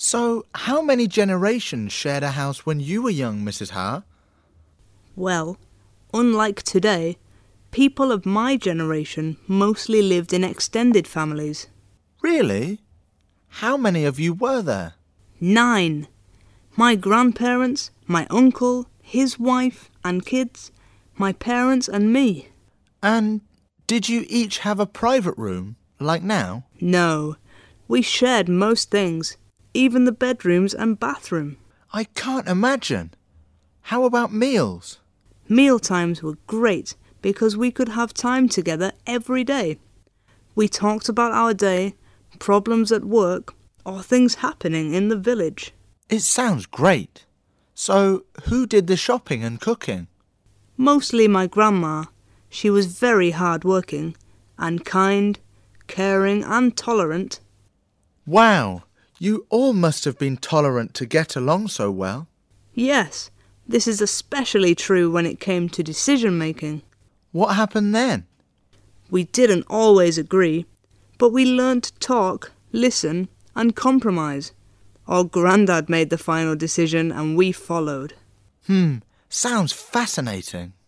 So, how many generations shared a house when you were young, Mrs. Ha? Well, unlike today, people of my generation mostly lived in extended families. Really? How many of you were there? 9. My grandparents, my uncle, his wife and kids, my parents and me. And did you each have a private room, like now? No, we shared most things, even the bedrooms and bathroom. I can't imagine. How about meals? Mealtimes were great because we could have time together every day. We talked about our day, problems at work, or things happening in the village. It sounds great. So, who did the shopping and cooking? Mostly my grandma. She was very hard-working and kind, caring and tolerant. Wow, you all must have been tolerant to get along so well. Yes, this is especially true when it came to decision-making. What happened then? We didn't always agree, but we learned to talk, listen and compromise. Our Grandad made the final decision and we followed. Sounds fascinating.